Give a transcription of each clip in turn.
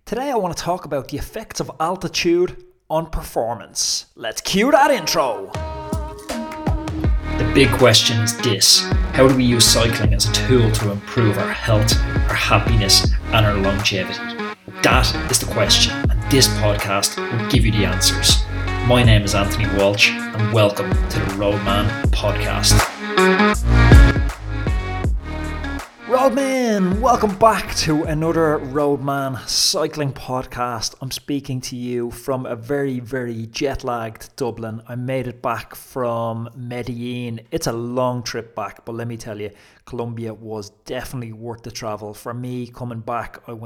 Today I want to talk about the effects of altitude on performance. Let's cue that intro. The big question is this: how do we use cycling as a tool to improve our health, our happiness and our longevity? That is the question, and this podcast will give you the answers. My name is Anthony Walsh and welcome to the Roadman Podcast. Roadman, welcome back to another Roadman cycling podcast. I'm speaking to you from a very, very jet-lagged Dublin. I made it back from Medellin. It's a long trip back, but let me tell you, Colombia was definitely worth the travel. For me, coming back, I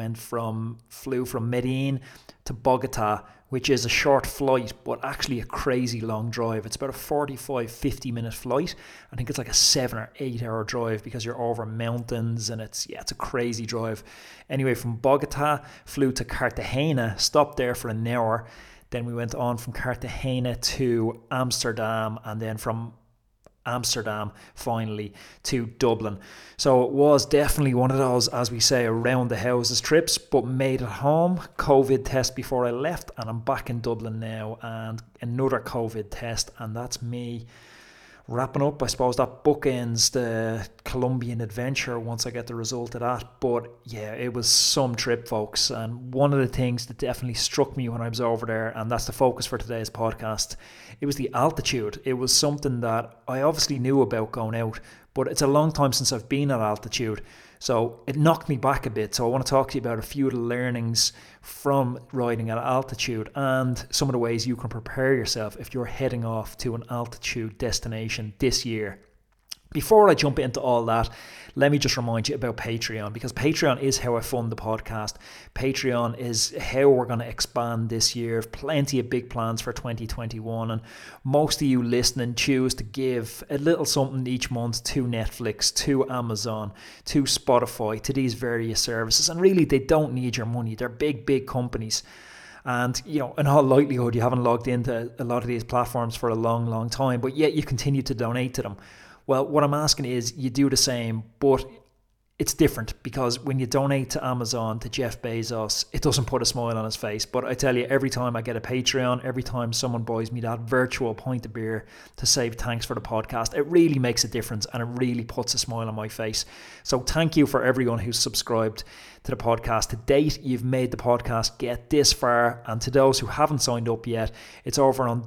flew from Medellin to Bogota, which is a short flight, but actually a crazy long drive. It's about a 45-50 minute flight. I think it's like a 7 or 8 hour drive because you're over mountains and it's a crazy drive. Anyway, from Bogota, flew to Cartagena, stopped there for an hour. Then we went on from Cartagena to Amsterdam, and then from Amsterdam finally to Dublin. So it was definitely one of those, as we say, around the houses trips, but made it home. COVID test before I left, and I'm back in Dublin now, and another COVID test, and that's me wrapping up. I suppose that bookends the Colombian adventure once I get the result of that. But yeah, it was some trip, folks. And one of the things that definitely struck me when I was over there, and that's the focus for today's podcast, it was the altitude. It was something that I obviously knew about going out, but it's a long time since I've been at altitude. So it knocked me back a bit. So I want to talk to you about a few of the learnings from riding at altitude and some of the ways you can prepare yourself if you're heading off to an altitude destination this year. Before I jump into all that, let me just remind you about Patreon, because Patreon is how I fund the podcast. Patreon is how we're going to expand this year. Plenty of big plans for 2021, and most of you listening choose to give a little something each month to Netflix, to Amazon, to Spotify, to these various services, and really they don't need your money. They're big companies. And, in all likelihood, you haven't logged into a lot of these platforms for a long time, but yet you continue to donate to them. Well, what I'm asking is you do the same, but it's different, because when you donate to Amazon, to Jeff Bezos, it doesn't put a smile on his face. But I tell you, every time I get a Patreon, every time someone buys me that virtual pint of beer to say thanks for the podcast, it really makes a difference and it really puts a smile on my face. So thank you for everyone who's subscribed to the podcast. To date, you've made the podcast get this far, and to those who haven't signed up yet, it's over on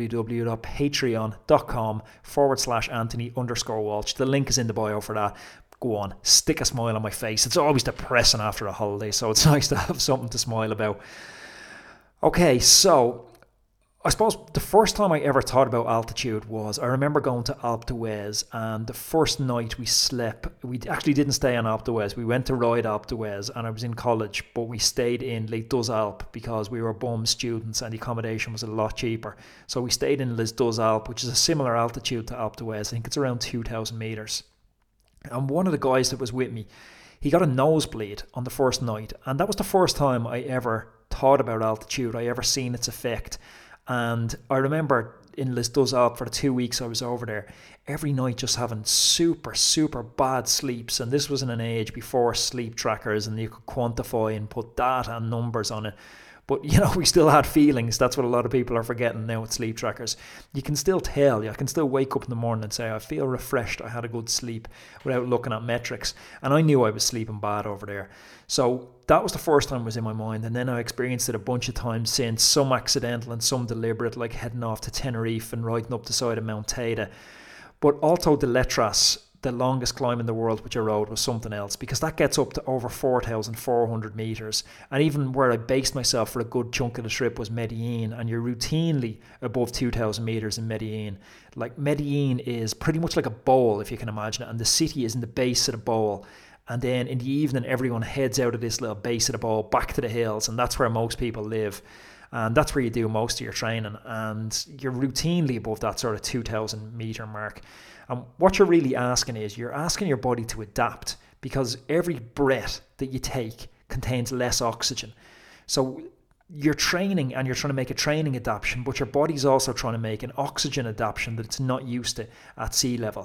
www.patreon.com/Anthony_Walsh. The link is in the bio for that. Go on, stick a smile on my face. It's always depressing after a holiday, so it's nice to have something to smile about. Okay, so I suppose the first time I ever thought about altitude was, I remember going to Alpe d'Huez, and the first night we slept, we actually didn't stay on Alpe d'Huez. We went to ride Alpe d'Huez, and I was in college, but we stayed in Les Deux Alpes because we were bum students and the accommodation was a lot cheaper. So we stayed in Les Deux Alpes, which is a similar altitude to Alpe d'Huez. I think it's around 2,000 meters. And one of the guys that was with me, he got a nosebleed on the first night, and that was the first time I ever thought about altitude, I ever seen its effect. And I remember in Les Deux Alpes for the 2 weeks I was over there, every night just having super bad sleeps. And this was in an age before sleep trackers and you could quantify and put data and numbers on it. But, we still had feelings. That's what a lot of people are forgetting now with sleep trackers. You can still tell. I can still wake up in the morning and say, I feel refreshed, I had a good sleep, without looking at metrics. And I knew I was sleeping bad over there. So that was the first time it was in my mind. And then I experienced it a bunch of times since, some accidental and some deliberate, like heading off to Tenerife and riding up the side of Mount Teide. But also the Letras, the longest climb in the world which I rode, was something else, because that gets up to over 4,400 meters. And even where I based myself for a good chunk of the trip was Medellin, and you're routinely above 2,000 meters in Medellin. Like, Medellin is pretty much like a bowl, if you can imagine it, and the city is in the base of the bowl. And then in the evening, everyone heads out of this little base of the bowl back to the hills, and that's where most people live. And that's where you do most of your training, and you're routinely above that sort of 2,000 meter mark. And what you're really asking is, you're asking your body to adapt, because every breath that you take contains less oxygen. So you're training and you're trying to make a training adaptation, but your body's also trying to make an oxygen adaptation that it's not used to at sea level.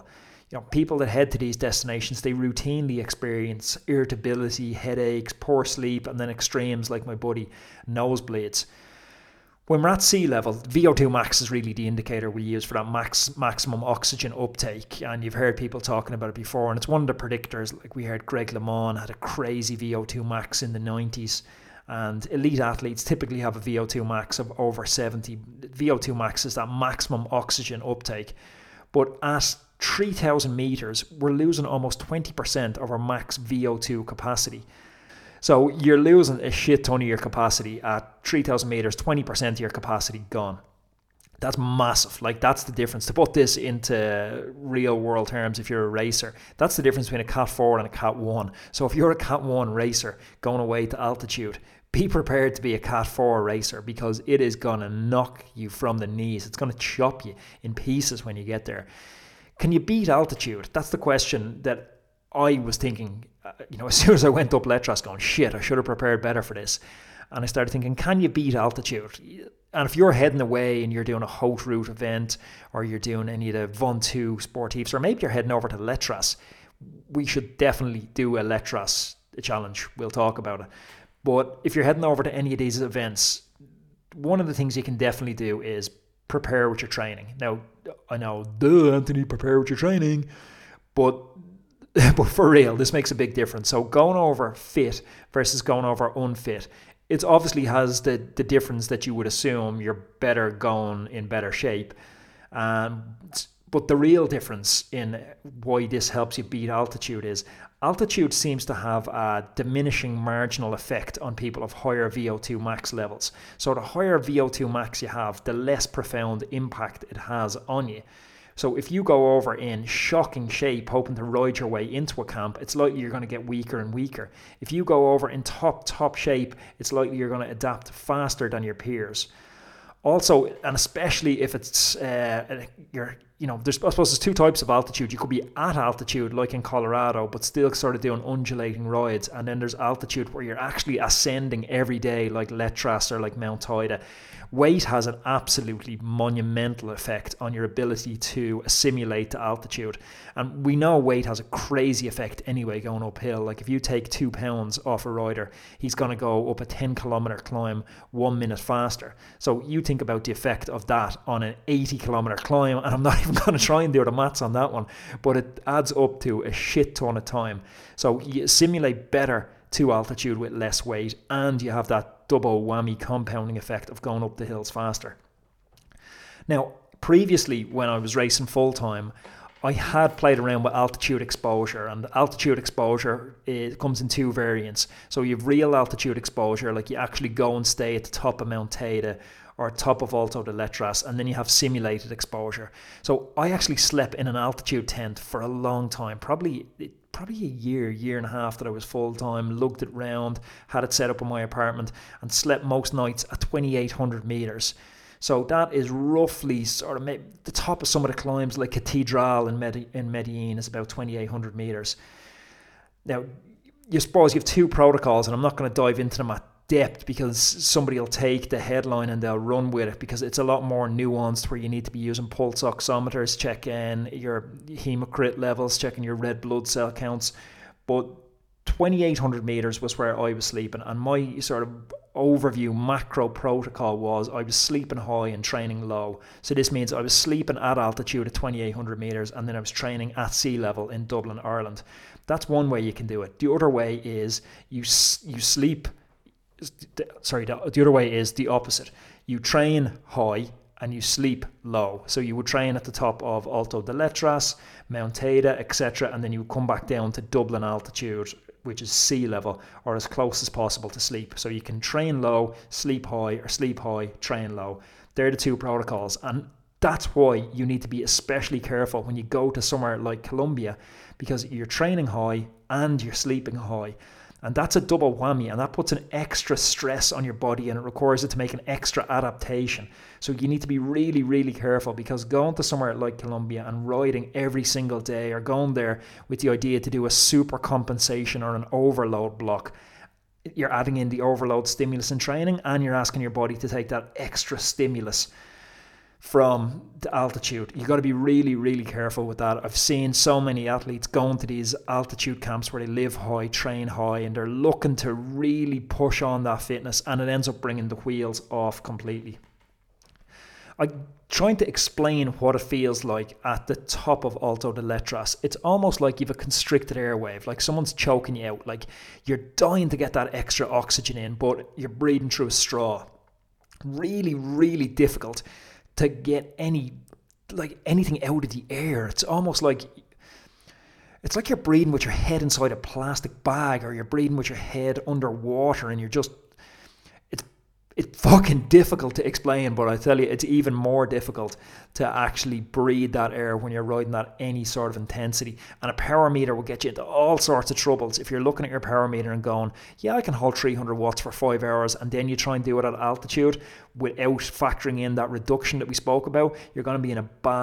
People that head to these destinations, they routinely experience irritability, headaches, poor sleep, and then extremes like my buddy, nosebleeds. When we're at sea level, VO2 max is really the indicator we use for that maximum oxygen uptake. And you've heard people talking about it before, and it's one of the predictors. Like we heard Greg LeMond had a crazy VO2 max in the 90s. And elite athletes typically have a VO2 max of over 70. VO2 max is that maximum oxygen uptake. But at 3,000 meters, we're losing almost 20% of our max VO2 capacity. So you're losing a shit ton of your capacity at 3,000 meters, 20% of your capacity gone. That's massive. Like, that's the difference. To put this into real world terms, if you're a racer, that's the difference between a Cat 4 and a Cat 1. So if you're a Cat 1 racer going away to altitude, be prepared to be a Cat 4 racer, because it is going to knock you from the knees. It's going to chop you in pieces when you get there. Can you beat altitude? That's the question that I was thinking, as soon as I went up Letras, going, shit, I should have prepared better for this. And I started thinking, can you beat altitude? And if you're heading away and you're doing a haute route event, or you're doing any of the Ventoux Sportifs, or maybe you're heading over to Letras, we should definitely do a Letras challenge. We'll talk about it. But if you're heading over to any of these events, one of the things you can definitely do is prepare with your training. Now, I know, Anthony, prepare with your training, but for real, this makes a big difference. So going over fit versus going over unfit, it obviously has the difference that you would assume you're better going in better shape. But the real difference in why this helps you beat altitude is altitude seems to have a diminishing marginal effect on people of higher VO2 max levels. So the higher VO2 max you have, the less profound impact it has on you. So if you go over in shocking shape, hoping to ride your way into a camp, it's likely you're going to get weaker and weaker. If you go over in top shape, it's likely you're going to adapt faster than your peers. Also, and especially if it's I suppose there's two types of altitude. You could be at altitude, like in Colorado, but still sort of doing undulating rides. And then there's altitude where you're actually ascending every day, like Letras or like Mount Ida. Weight has an absolutely monumental effect on your ability to assimilate to altitude. And we know weight has a crazy effect anyway going uphill. Like if you take 2 pounds off a rider, he's going to go up a 10-kilometer climb 1 minute faster. So you think about the effect of that on an 80-kilometer climb, and I'm not even going to try and do the maths on that one, but it adds up to a shit ton of time. So you assimilate better to altitude with less weight, and you have that double whammy compounding effect of going up the hills faster. Now, previously when I was racing full-time, I had played around with altitude exposure, and altitude exposure comes in two variants. So you have real altitude exposure, like you actually go and stay at the top of Mount Teide or top of Alto de Letras, and then you have simulated exposure. So I actually slept in an altitude tent for a long time, probably a year and a half that I was full-time, lugged it round, had it set up in my apartment, and slept most nights at 2,800 meters. So that is roughly sort of the top of some of the climbs, like Cathedral in Medellin is about 2,800 meters. Now, you suppose you have two protocols, and I'm not going to dive into them at depth because somebody will take the headline and they'll run with it, because it's a lot more nuanced, where you need to be using pulse oximeters, checking your hematocrit levels, checking your red blood cell counts. But 2,800 meters was where I was sleeping, and my sort of overview macro protocol was I was sleeping high and training low. So this means I was sleeping at altitude at 2,800 meters, and then I was training at sea level in Dublin, Ireland. That's one way you can do it. The other way is the other way is the opposite. You train high and you sleep low. So you would train at the top of Alto de Letras, Mount Teide, etc., and then you would come back down to Dublin altitude, which is sea level, or as close as possible to sleep. So you can train low, sleep high, or sleep high, train low. They're the two protocols. And that's why you need to be especially careful when you go to somewhere like Colombia, because you're training high and you're sleeping high. And that's a double whammy, and that puts an extra stress on your body, and it requires it to make an extra adaptation. So you need to be really, really careful, because going to somewhere like Colombia and riding every single day, or going there with the idea to do a super compensation or an overload block, you're adding in the overload stimulus in training, and you're asking your body to take that extra stimulus. from the altitude. You got to be really, really careful with that. I've seen so many athletes going to these altitude camps where they live high, train high, and they're looking to really push on that fitness, and it ends up bringing the wheels off completely. I'm trying to explain what it feels like at the top of Alto de Letras. It's almost like you have a constricted airwave, like someone's choking you out, like you're dying to get that extra oxygen in, but you're breathing through a straw. Really, really difficult to get anything out of the air. It's almost like you're breathing with your head inside a plastic bag, or you're breathing with your head underwater, and it's fucking difficult to explain, but I tell you, it's even more difficult to actually breathe that air when you're riding at any sort of intensity. And a power meter will get you into all sorts of troubles. If you're looking at your power meter and going, yeah, I can hold 300 watts for 5 hours, and then you try and do it at altitude without factoring in that reduction that we spoke about, you're going to be in a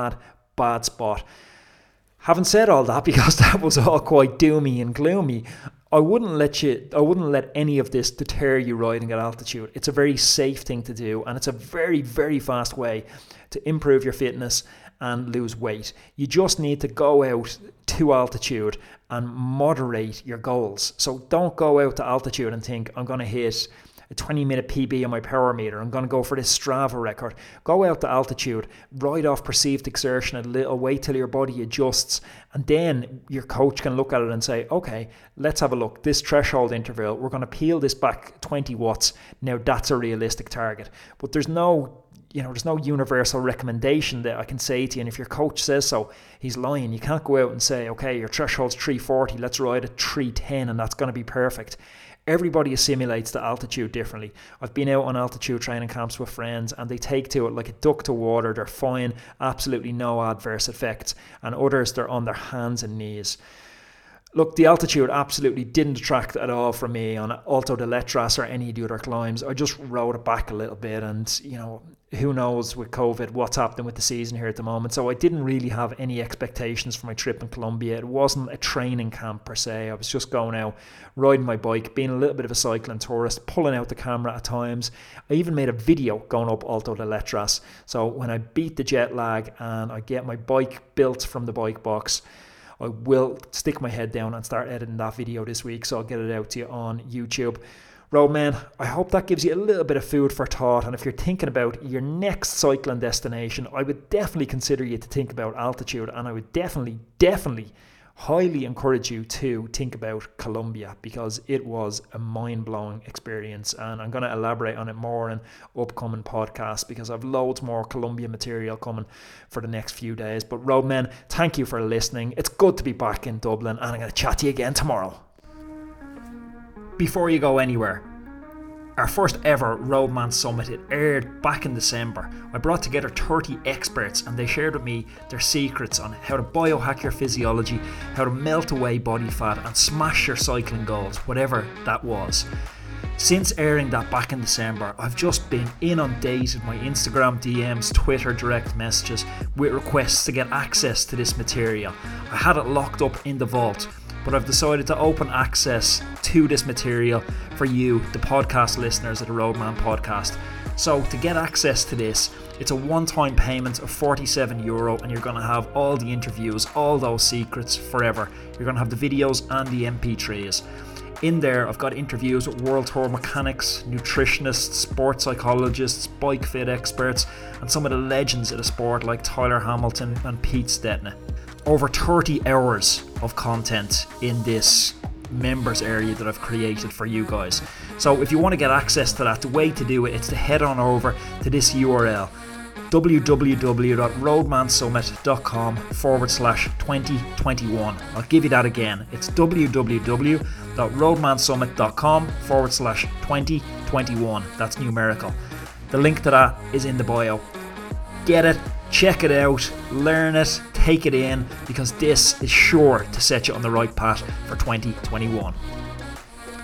bad spot. Having said all that, because that was all quite doomy and gloomy, I wouldn't let any of this deter you riding at altitude. It's a very safe thing to do, and it's a very, very fast way to improve your fitness and lose weight. You just need to go out to altitude and moderate your goals. So don't go out to altitude and think, I'm going to hit a 20-minute PB on my power meter, I'm going to go for this Strava record. Go out to altitude, ride off perceived exertion a little, wait till your body adjusts, and then your coach can look at it and say, okay, let's have a look. This threshold interval, we're going to peel this back 20 watts. Now that's a realistic target. But there's no universal recommendation that I can say to you, and if your coach says so, he's lying. You can't go out and say, okay, your threshold's 340, let's ride at 310, and that's going to be perfect. Everybody assimilates the altitude differently. I've been out on altitude training camps with friends, and they take to it like a duck to water. They're fine, absolutely no adverse effects. And others, they're on their hands and knees. Look, the altitude absolutely didn't detract at all from me on Alto de Letras or any of the other climbs. I just rode it back a little bit, and who knows with COVID what's happening with the season here at the moment. So I didn't really have any expectations for my trip in Colombia. It wasn't a training camp per se. I was just going out, riding my bike, being a little bit of a cycling tourist, pulling out the camera at times. I even made a video going up Alto de Letras. So when I beat the jet lag and I get my bike built from the bike box, I will stick my head down and start editing that video this week, so I'll get it out to you on YouTube. Roadman, I hope that gives you a little bit of food for thought, and if you're thinking about your next cycling destination, I would definitely consider you to think about altitude, and I would definitely highly encourage you to think about Colombia, because it was a mind-blowing experience, and I'm going to elaborate on it more in upcoming podcasts, because I've loads more Colombia material coming for the next few days. But Roadmen, thank you for listening. It's good to be back in Dublin, and I'm going to chat to you again tomorrow. Before you go anywhere, our first ever Roadman Summit, it aired back in December. I brought together 30 experts, and they shared with me their secrets on how to biohack your physiology, how to melt away body fat and smash your cycling goals, whatever that was. Since airing that back in December, I've just been inundated my Instagram DMs, Twitter direct messages with requests to get access to this material. I had it locked up in the vault, but I've decided to open access to this material for you, the podcast listeners of the Roadman podcast. So to get access to this, it's a one-time payment of €47, and you're going to have all the interviews, all those secrets forever. You're going to have the videos and the MP3s. In there, I've got interviews with World Tour mechanics, nutritionists, sports psychologists, bike fit experts, and some of the legends of the sport like Tyler Hamilton and Pete Stetina. Over 30 hours of content in this members area that I've created for you guys. So if you want to get access to that, the way to do it is to head on over to this URL, www.roadmansummit.com/2021. I'll give you that again. It's www.roadmansummit.com/2021. That's numerical. The link to that is in the bio. Get it, check it out, learn it, take it in, because this is sure to set you on the right path for 2021.